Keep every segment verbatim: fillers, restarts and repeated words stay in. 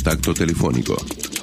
contacto telefónico.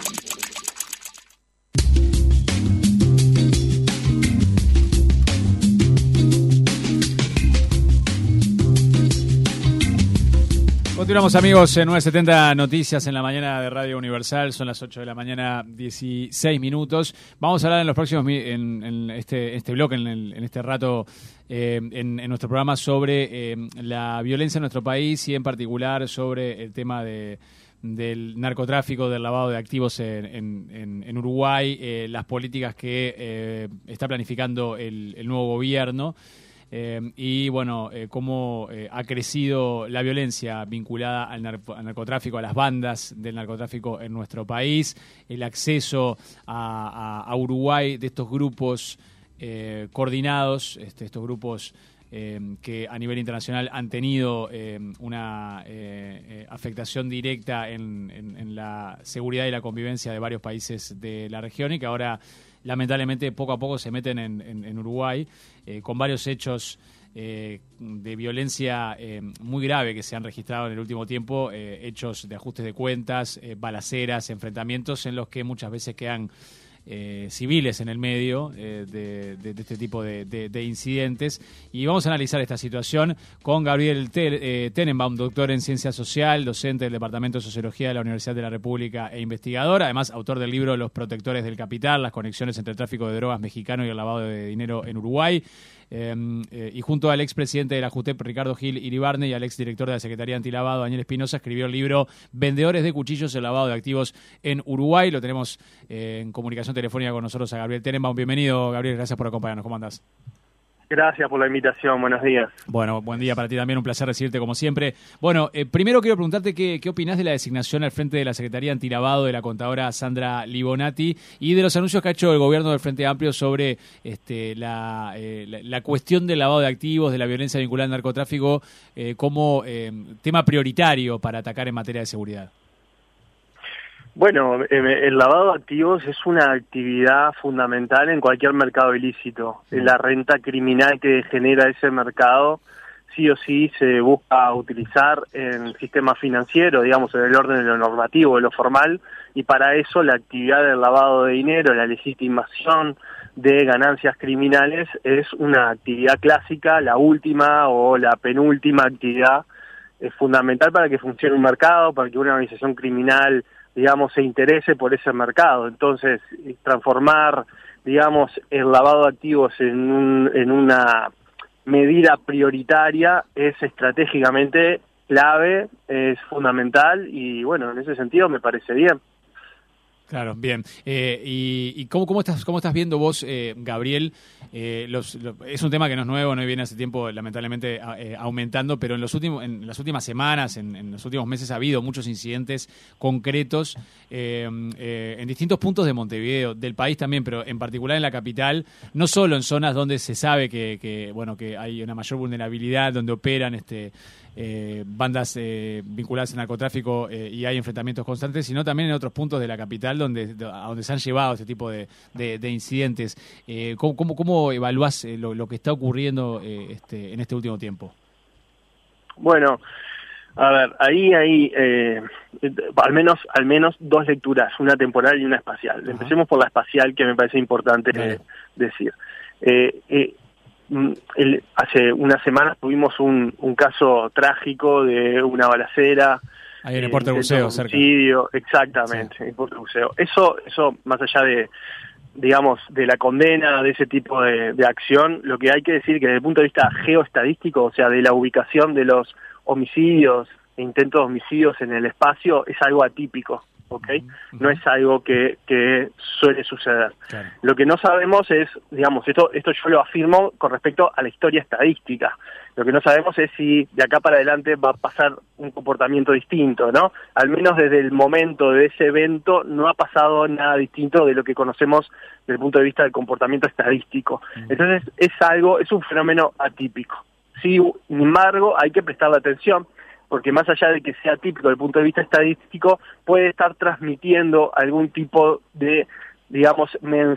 Continuamos, amigos, en nueve setenta Noticias en la mañana de Radio Universal. Son las ocho de la mañana, dieciséis minutos. Vamos a hablar en los próximos, en, en este, este bloque, en, el, en este rato, eh, en, en nuestro programa sobre eh, la violencia en nuestro país y en particular sobre el tema de del narcotráfico, del lavado de activos en, en, en Uruguay, eh, las políticas que eh, está planificando el, el nuevo gobierno. Eh, y bueno, eh, cómo eh, ha crecido la violencia vinculada al, nar al narcotráfico, a las bandas del narcotráfico en nuestro país, el acceso a, a, a Uruguay de estos grupos eh, coordinados, este, estos grupos eh, que a nivel internacional han tenido eh, una eh, eh, afectación directa en, en, en la seguridad y la convivencia de varios países de la región y que ahora lamentablemente poco a poco se meten en, en, en Uruguay, eh, con varios hechos eh, de violencia eh, muy grave que se han registrado en el último tiempo, eh, hechos de ajustes de cuentas, eh, balaceras, enfrentamientos en los que muchas veces quedan eh, civiles en el medio eh, de, de, de este tipo de, de, de incidentes. Y vamos a analizar esta situación con Gabriel eh, Tenenbaum, doctor en Ciencia Social, docente del Departamento de Sociología de la Universidad de la República e investigador, además autor del libro Los Protectores del Capital, las conexiones entre el tráfico de drogas mexicano y el lavado de dinero en Uruguay. Eh, eh, y junto al expresidente de la JUTEP, Ricardo Gil Iribarne, y al exdirector de la Secretaría Antilavado, Daniel Espinosa, escribió el libro Vendedores de Cuchillos, el lavado de activos en Uruguay. Lo tenemos eh, en comunicación telefónica con nosotros a Gabriel Tenenbaum. Bienvenido, Gabriel, gracias por acompañarnos. ¿Cómo andás? Gracias por la invitación, buenos días. Bueno, buen día para ti también, un placer recibirte como siempre. Bueno, eh, primero quiero preguntarte qué, qué opinás de la designación al frente de la Secretaría Antilavado de la contadora Sandra Libonati y de los anuncios que ha hecho el gobierno del Frente Amplio sobre este, la, eh, la, la cuestión del lavado de activos, de la violencia vinculada al narcotráfico eh, como eh, tema prioritario para atacar en materia de seguridad. Bueno, el lavado de activos es una actividad fundamental en cualquier mercado ilícito. Sí. La renta criminal que genera ese mercado sí o sí se busca utilizar en el sistema financiero, digamos, en el orden de lo normativo, de lo formal, y para eso la actividad del lavado de dinero, la legitimación de ganancias criminales es una actividad clásica, la última o la penúltima actividad es fundamental para que funcione un mercado, para que una organización criminal, digamos, se interese por ese mercado. Entonces, transformar, digamos, el lavado de activos en, un, en una medida prioritaria es estratégicamente clave, es fundamental y, bueno, en ese sentido me parece bien. Claro, bien. Eh, ¿Y, y cómo, cómo, estás, cómo estás viendo vos, eh, Gabriel? Eh, los, los, es un tema que no es nuevo, no viene hace tiempo, lamentablemente, eh, aumentando, pero en, los últimos, en las últimas semanas, en, en los últimos meses ha habido muchos incidentes concretos eh, eh, en distintos puntos de Montevideo, del país también, pero en particular en la capital, no solo en zonas donde se sabe que, que, bueno, que hay una mayor vulnerabilidad, donde operan este Eh, bandas eh, vinculadas al narcotráfico eh, y hay enfrentamientos constantes, sino también en otros puntos de la capital donde, a donde se han llevado este tipo de, de, de incidentes. Eh, ¿cómo, cómo, ¿Cómo evaluás eh, lo, lo que está ocurriendo eh, este, en este último tiempo? Bueno, a ver, ahí hay eh, al menos al menos dos lecturas, una temporal y una espacial. Ajá. Empecemos por la espacial, que me parece importante eh, decir. Eh, eh, El, hace unas semanas tuvimos un, un caso trágico de una balacera ahí en el Puerto Buceo, cerca. Exactamente, sí. En el Puerto Buceo. Eso, eso más allá de, digamos, de la condena de ese tipo de, de acción, lo que hay que decir que desde el punto de vista geoestadístico, o sea, de la ubicación de los homicidios e intentos de homicidios en el espacio, es algo atípico. ¿Okay? Uh-huh. No es algo que, que suele suceder. Claro. Lo que no sabemos es, digamos, esto esto yo lo afirmo con respecto a la historia estadística. Lo que no sabemos es si de acá para adelante va a pasar un comportamiento distinto, ¿no? Al menos desde el momento de ese evento no ha pasado nada distinto de lo que conocemos desde el punto de vista del comportamiento estadístico. Uh-huh. Entonces es algo, es un fenómeno atípico. Sin embargo, hay que prestarle atención, porque más allá de que sea típico desde el punto de vista estadístico, puede estar transmitiendo algún tipo de, digamos,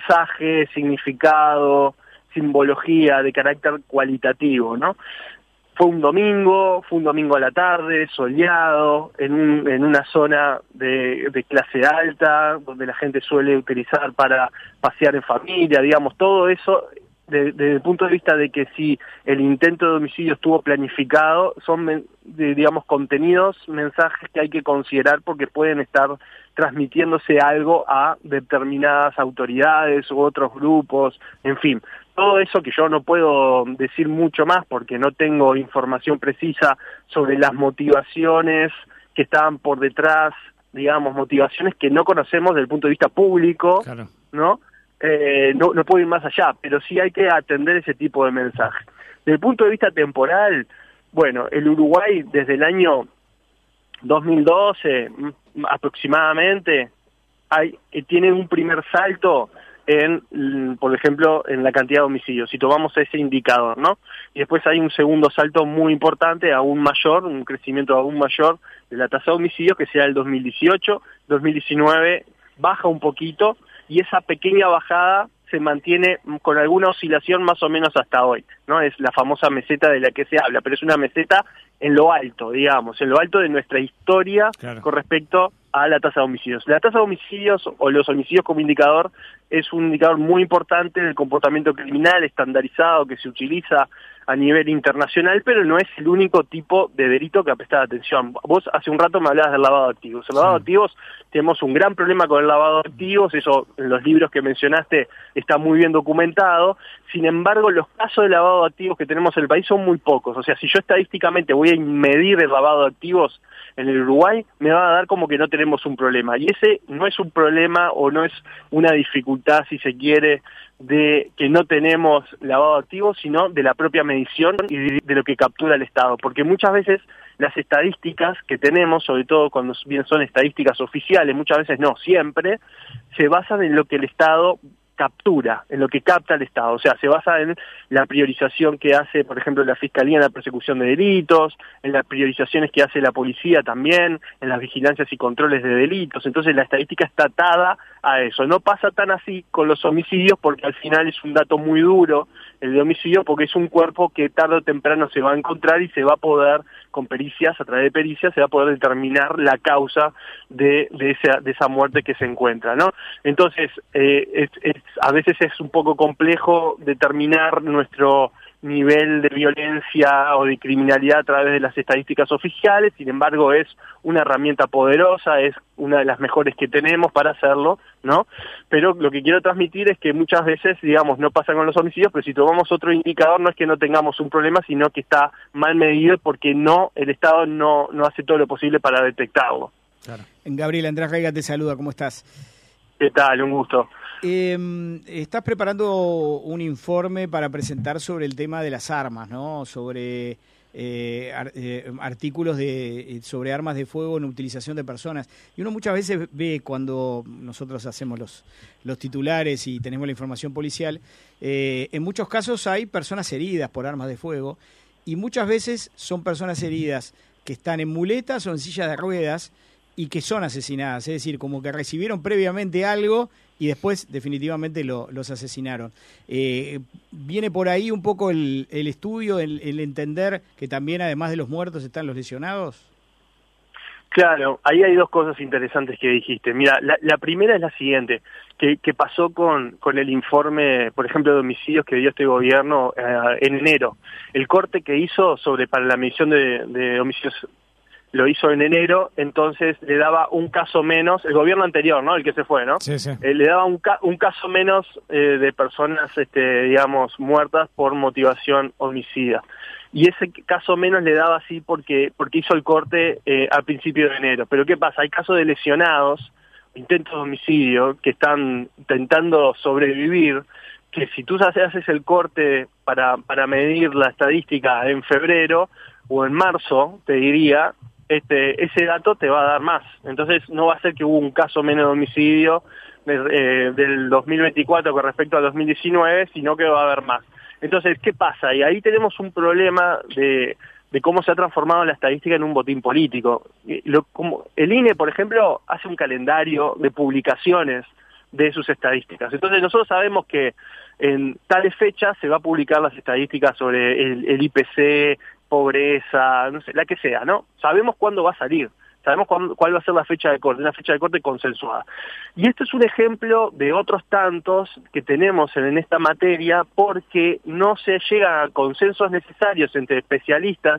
mensaje, significado, simbología de carácter cualitativo, ¿no? fue un domingo, fue un domingo a la tarde, soleado, en, un, en una zona de, de clase alta, donde la gente suele utilizar para pasear en familia, digamos, todo eso, desde de, de el punto de vista de que si el intento de homicidio estuvo planificado, son, de, digamos, contenidos, mensajes que hay que considerar porque pueden estar transmitiéndose algo a determinadas autoridades u otros grupos, en fin. Todo eso que yo no puedo decir mucho más porque no tengo información precisa sobre las motivaciones que estaban por detrás, digamos, motivaciones que no conocemos desde el punto de vista público, claro. ¿no? Eh, no, no puedo ir más allá, pero sí hay que atender ese tipo de mensajes. Desde el punto de vista temporal, bueno, el Uruguay desde el año dos mil doce aproximadamente hay, tiene un primer salto en, por ejemplo, en la cantidad de homicidios, si tomamos ese indicador, ¿no? Y después hay un segundo salto muy importante, aún mayor, un crecimiento aún mayor de la tasa de homicidios, que sea el dos mil dieciocho, dos mil diecinueve baja un poquito, y esa pequeña bajada se mantiene con alguna oscilación más o menos hasta hoy, ¿no? Es la famosa meseta de la que se habla, pero es una meseta en lo alto, digamos, en lo alto de nuestra historia, claro, con respecto a la tasa de homicidios. La tasa de homicidios o los homicidios como indicador es un indicador muy importante del comportamiento criminal estandarizado que se utiliza a nivel internacional, pero no es el único tipo de delito que ha prestado atención. Vos hace un rato me hablabas del lavado de activos. El lavado de activos, tenemos un gran problema con el lavado de activos, eso en los libros que mencionaste está muy bien documentado. Sin embargo, los casos de lavado de activos que tenemos en el país son muy pocos. O sea, si yo estadísticamente voy a medir el lavado de activos en el Uruguay, me va a dar como que no tenemos un problema. Y ese no es un problema o no es una dificultad, si se quiere, de que no tenemos lavado de activos, sino de la propia medición y de lo que captura el Estado. Porque muchas veces las estadísticas que tenemos, sobre todo cuando bien son estadísticas oficiales, muchas veces no, siempre, se basan en lo que el Estado captura, en lo que capta el Estado, o sea, se basa en la priorización que hace, por ejemplo, la Fiscalía en la persecución de delitos, en las priorizaciones que hace la policía también, en las vigilancias y controles de delitos. Entonces la estadística está atada a eso. No pasa tan así con los homicidios porque al final es un dato muy duro el de homicidio, porque es un cuerpo que tarde o temprano se va a encontrar y se va a poder, con pericias, a través de pericias, se va a poder determinar la causa de, de, esa, de esa muerte que se encuentra, ¿no? Entonces, eh, es, es, a veces es un poco complejo determinar nuestro nivel de violencia o de criminalidad a través de las estadísticas oficiales. Sin embargo, es una herramienta poderosa, es una de las mejores que tenemos para hacerlo, ¿no? Pero lo que quiero transmitir es que muchas veces, digamos, no pasa con los homicidios, pero si tomamos otro indicador no es que no tengamos un problema, sino que está mal medido porque no, el Estado no, no hace todo lo posible para detectarlo. Claro. Gabriel, Andrés Reiga te saluda, ¿cómo estás? ¿Qué tal? Un gusto. Eh, estás preparando un informe para presentar sobre el tema de las armas, ¿no? Sobre eh, ar, eh, artículos de sobre armas de fuego en utilización de personas. Y uno muchas veces ve cuando nosotros hacemos los, los titulares y tenemos la información policial, eh, en muchos casos hay personas heridas por armas de fuego y muchas veces son personas heridas que están en muletas o en sillas de ruedas y que son asesinadas, es decir, como que recibieron previamente algo y después definitivamente lo, los asesinaron. Eh, ¿Viene por ahí un poco el, el estudio, el, el entender que también además de los muertos están los lesionados? Claro, ahí hay dos cosas interesantes que dijiste. Mira, la, la primera es la siguiente, que, que pasó con, con el informe, por ejemplo, de homicidios que dio este gobierno eh, en enero. El corte que hizo sobre para la medición de, de homicidios lo hizo en enero, entonces le daba un caso menos, el gobierno anterior, ¿no? El que se fue, ¿no? Sí, sí. Eh, le daba un, ca un caso menos eh, de personas, este, digamos, muertas por motivación homicida. Y ese caso menos le daba así porque porque hizo el corte eh, a principio de enero. Pero ¿qué pasa? Hay casos de lesionados, intentos de homicidio, que están intentando sobrevivir, que si tú haces el corte para, para medir la estadística en febrero o en marzo, te diría, este ese dato te va a dar más. Entonces no va a ser que hubo un caso menos de homicidio de, eh, del dos mil veinticuatro con respecto al dos mil diecinueve, sino que va a haber más. Entonces, ¿qué pasa? Y ahí tenemos un problema de, de cómo se ha transformado la estadística en un botín político. Lo, como el I N E, por ejemplo, hace un calendario de publicaciones de sus estadísticas. Entonces nosotros sabemos que en tales fechas se va a publicar las estadísticas sobre el, el I P C, pobreza, no sé, la que sea, ¿no? Sabemos cuándo va a salir. Sabemos cuándo, cuál va a ser la fecha de corte, una fecha de corte consensuada. Y este es un ejemplo de otros tantos que tenemos en, en esta materia porque no se llegan a consensos necesarios entre especialistas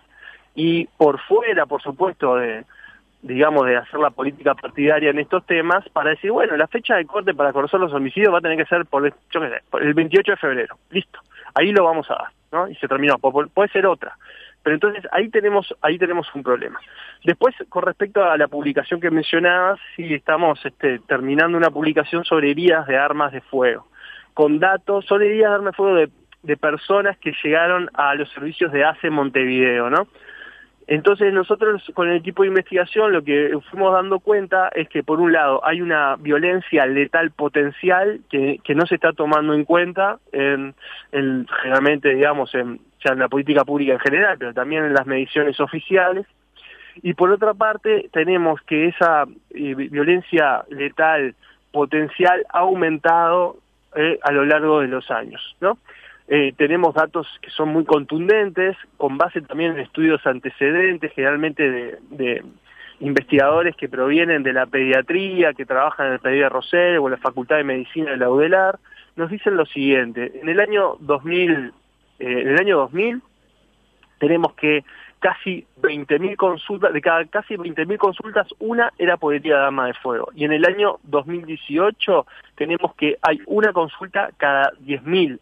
y por fuera, por supuesto, de digamos, de hacer la política partidaria en estos temas para decir, bueno, la fecha de corte para conocer los homicidios va a tener que ser por, yo qué sé, por el veintiocho de febrero. Listo. Ahí lo vamos a dar, ¿no? Y se terminó. Pu- puede ser otra. Pero entonces ahí tenemos ahí tenemos un problema. Después, con respecto a la publicación que mencionabas, sí estamos este, terminando una publicación sobre heridas de armas de fuego, con datos sobre heridas de armas de fuego de, de personas que llegaron a los servicios de A C E Montevideo, ¿no? Entonces nosotros con el equipo de investigación lo que fuimos dando cuenta es que por un lado hay una violencia letal potencial que, que no se está tomando en cuenta en, en generalmente digamos en, ya en la política pública en general, pero también en las mediciones oficiales. Y por otra parte tenemos que esa eh, violencia letal potencial ha aumentado eh, a lo largo de los años, ¿no? Eh, tenemos datos que son muy contundentes, con base también en estudios antecedentes, generalmente de, de investigadores que provienen de la pediatría, que trabajan en el Pediatra Rosell o en la Facultad de Medicina de la UDELAR, nos dicen lo siguiente: en el año dos mil, eh, en el año dos mil tenemos que casi veinte mil consultas, de cada casi veinte mil consultas, una era por herida de arma de fuego. Y en el año dos mil dieciocho tenemos que hay una consulta cada diez mil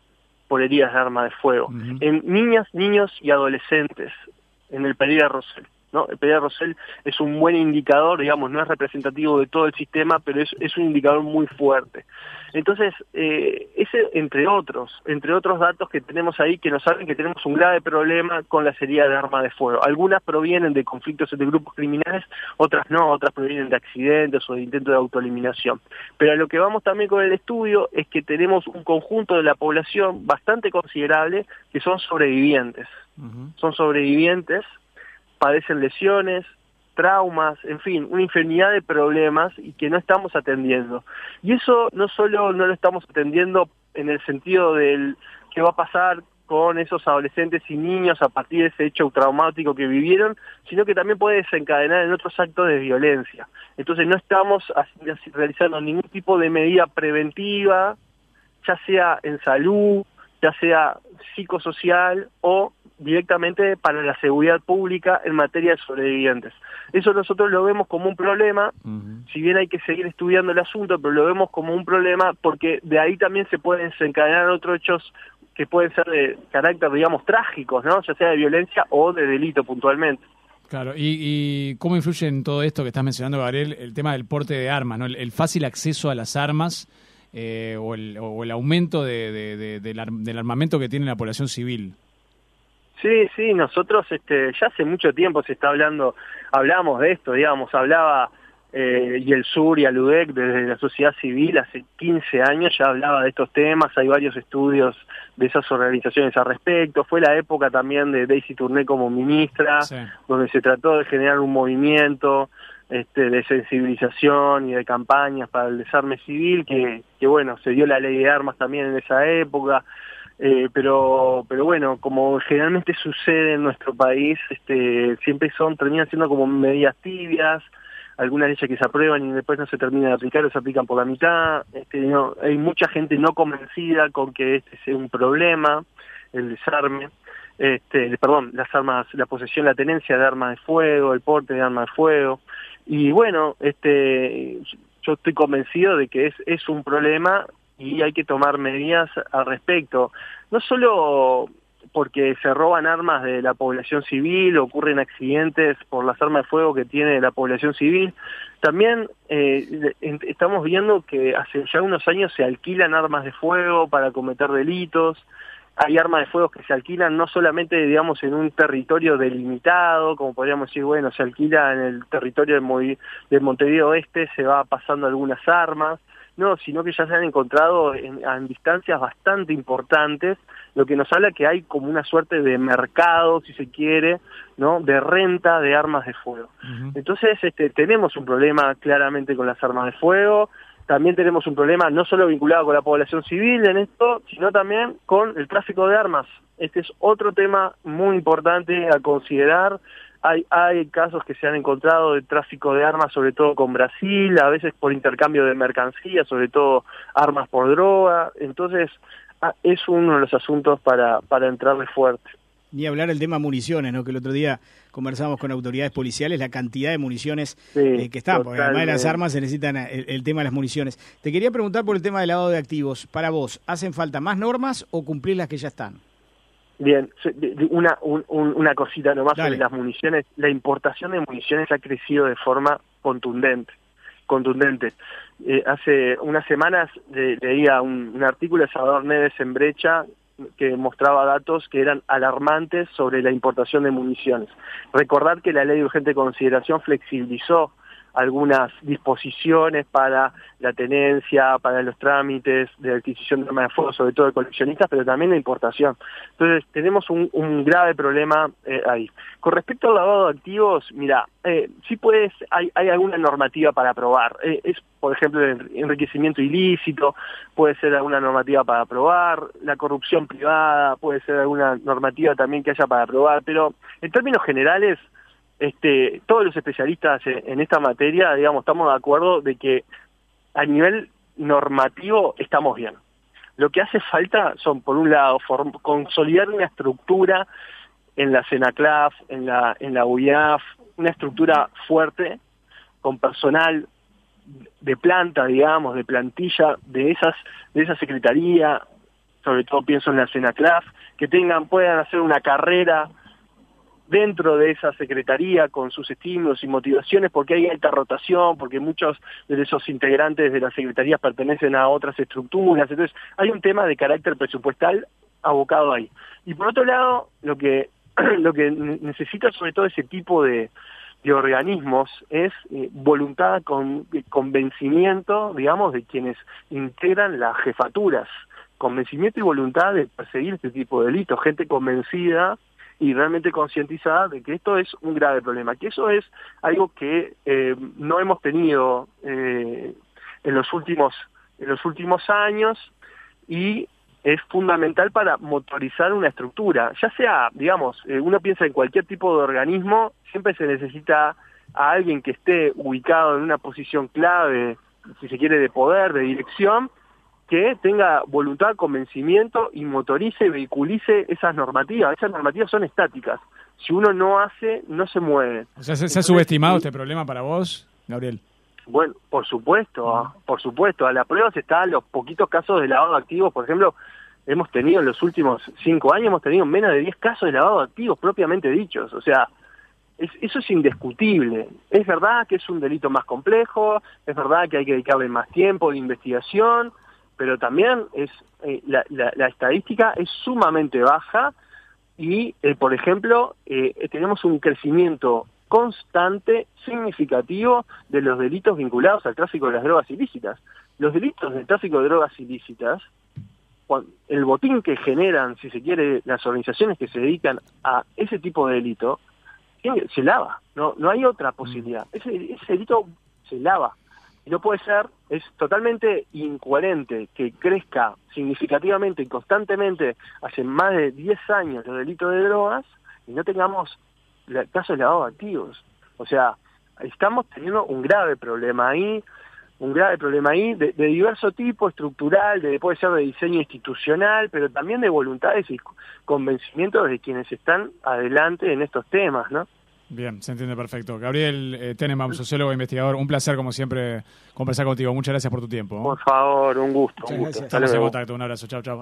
por heridas de arma de fuego, uh-huh. en niñas, niños y adolescentes, en el Pediatra Rosell, ¿no? El Pediatra Rosell es un buen indicador, digamos, no es representativo de todo el sistema, pero es, es un indicador muy fuerte. Entonces, eh, ese, entre otros, entre otros datos que tenemos ahí que nos saben que tenemos un grave problema con las heridas de arma de fuego. Algunas provienen de conflictos entre grupos criminales, otras no, otras provienen de accidentes o de intentos de autoeliminación. Pero a lo que vamos también con el estudio es que tenemos un conjunto de la población bastante considerable que son sobrevivientes. Uh-huh. Son sobrevivientes, padecen lesiones, traumas, en fin, una infinidad de problemas y que no estamos atendiendo. Y eso no solo no lo estamos atendiendo en el sentido del qué va a pasar con esos adolescentes y niños a partir de ese hecho traumático que vivieron, sino que también puede desencadenar en otros actos de violencia. Entonces no estamos realizando ningún tipo de medida preventiva, ya sea en salud, ya sea psicosocial o directamente para la seguridad pública en materia de sobrevivientes. Eso nosotros lo vemos como un problema, uh-huh. si bien hay que seguir estudiando el asunto, pero lo vemos como un problema porque de ahí también se pueden desencadenar otros hechos que pueden ser de carácter, digamos, trágicos, ¿no? Ya sea de violencia o de delito puntualmente. Claro, y, y ¿cómo influye en todo esto que estás mencionando, Gabriel, el tema del porte de armas, ¿no? El, el fácil acceso a las armas eh, o, el, o el aumento de, de, de, de, del, del armamento que tiene la población civil? Sí, sí, nosotros este, ya hace mucho tiempo se está hablando, hablamos de esto, digamos, hablaba eh, y el Sur y Aludec desde la sociedad civil hace quince años ya hablaba de estos temas, hay varios estudios de esas organizaciones al respecto, fue la época también de Daisy Tourné como ministra, sí. donde se trató de generar un movimiento este, de sensibilización y de campañas para el desarme civil, que, que bueno, se dio la ley de armas también en esa época. Eh, pero pero bueno, como generalmente sucede en nuestro país, este siempre son terminan siendo como medidas tibias, algunas leyes que se aprueban y después no se terminan de aplicar o se aplican por la mitad. Este, no, hay mucha gente no convencida con que este sea un problema, el desarme, este, perdón, las armas, la posesión, la tenencia de armas de fuego, el porte de armas de fuego. Y bueno, este yo estoy convencido de que es, es un problema y hay que tomar medidas al respecto, no solo porque se roban armas de la población civil, ocurren accidentes por las armas de fuego que tiene la población civil, también eh, estamos viendo que hace ya unos años se alquilan armas de fuego para cometer delitos, hay armas de fuego que se alquilan no solamente, digamos, en un territorio delimitado, como podríamos decir, bueno, se alquila en el territorio de, Movi- de Montevideo Oeste, se va pasando algunas armas, no, sino que ya se han encontrado en, en distancias bastante importantes, lo que nos habla que hay como una suerte de mercado, si se quiere, ¿no?, de renta de armas de fuego. Uh-huh. Entonces, este, tenemos un problema claramente con las armas de fuego. también tenemos un problema no solo vinculado con la población civil en esto, sino también con el tráfico de armas. Este es otro tema muy importante a considerar. Hay, hay casos que se han encontrado de tráfico de armas, sobre todo con Brasil, a veces por intercambio de mercancías, sobre todo armas por droga. Entonces, es uno de los asuntos para, para entrarle fuerte. Ni hablar el tema municiones, ¿no? Que el otro día conversamos con autoridades policiales, la cantidad de municiones sí, eh, que están, porque además de las armas se necesitan el, el tema de las municiones. Te quería preguntar por el tema del lavado de activos. Para vos, ¿hacen falta más normas o cumplir las que ya están? Bien, una, un, una cosita nomás Dale. sobre las municiones. La importación de municiones ha crecido de forma contundente. contundente. Eh, hace unas semanas eh, leía un, un artículo de Salvador Neves en Brecha que mostraba datos que eran alarmantes sobre la importación de municiones. Recordar que la Ley de Urgente Consideración flexibilizó algunas disposiciones para la tenencia, para los trámites de adquisición de armas de fuego, sobre todo de coleccionistas, pero también la importación. Entonces, tenemos un, un grave problema eh, ahí. Con respecto al lavado de activos, mira, eh, sí puedes, hay, hay alguna normativa para aprobar. Eh, es, por ejemplo, el enriquecimiento ilícito, puede ser alguna normativa para aprobar, la corrupción privada, puede ser alguna normativa también que haya para aprobar, pero en términos generales, Este, todos los especialistas en, en esta materia, digamos, estamos de acuerdo de que a nivel normativo estamos bien. Lo que hace falta son, por un lado, form, consolidar una estructura en la CENACLAF, en la, en la U I A F, una estructura fuerte, con personal de planta, digamos, de plantilla de esas, de esa secretaría, sobre todo pienso en la CENACLAF, que tengan, puedan hacer una carrera dentro de esa secretaría con sus estímulos y motivaciones, porque hay alta rotación, porque muchos de esos integrantes de las secretarías pertenecen a otras estructuras, entonces hay un tema de carácter presupuestal abocado ahí. Y por otro lado, lo que lo que necesita sobre todo ese tipo de, de organismos es eh, voluntad, con convencimiento, digamos, de quienes integran las jefaturas, convencimiento y voluntad de perseguir este tipo de delitos, gente convencida y realmente concientizada de que esto es un grave problema, que eso es algo que eh, no hemos tenido eh, en los últimos en los últimos años y es fundamental para motorizar una estructura, ya sea, digamos, eh, uno piensa en cualquier tipo de organismo, siempre se necesita a alguien que esté ubicado en una posición clave, si se quiere, de poder, de dirección, que tenga voluntad, convencimiento y motorice, vehiculice esas normativas. Esas normativas son estáticas. Si uno no hace, no se mueve. O sea, ¿se, se ha subestimado este problema para vos, Gabriel? Bueno, por supuesto, uh-huh. por supuesto. A las pruebas están los poquitos casos de lavado de activos. Por ejemplo, hemos tenido en los últimos cinco años, hemos tenido menos de diez casos de lavado de activos propiamente dichos. O sea, es, eso es indiscutible. Es verdad que es un delito más complejo, es verdad que hay que dedicarle más tiempo de investigación, pero también es eh, la, la, la estadística es sumamente baja y, eh, por ejemplo, eh, tenemos un crecimiento constante, significativo, de los delitos vinculados al tráfico de las drogas ilícitas. Los delitos de tráfico de drogas ilícitas, el botín que generan, si se quiere, las organizaciones que se dedican a ese tipo de delito, se lava, no, no hay otra posibilidad. Ese, ese delito se lava. Y no puede ser, es totalmente incoherente que crezca significativamente y constantemente hace más de diez años los delitos de drogas y no tengamos casos de lavado de activos. O sea, estamos teniendo un grave problema ahí, un grave problema ahí de, de diverso tipo, estructural, de, puede ser de diseño institucional, pero también de voluntades y convencimientos de quienes están adelante en estos temas, ¿no? Bien, se entiende perfecto. Gabriel eh, Tenenbaum, sociólogo e investigador, un placer como siempre conversar contigo. Muchas gracias por tu tiempo. Por favor, un gusto. Muchas un gusto. gracias. Estamos en contacto. Un abrazo. Chao, chao.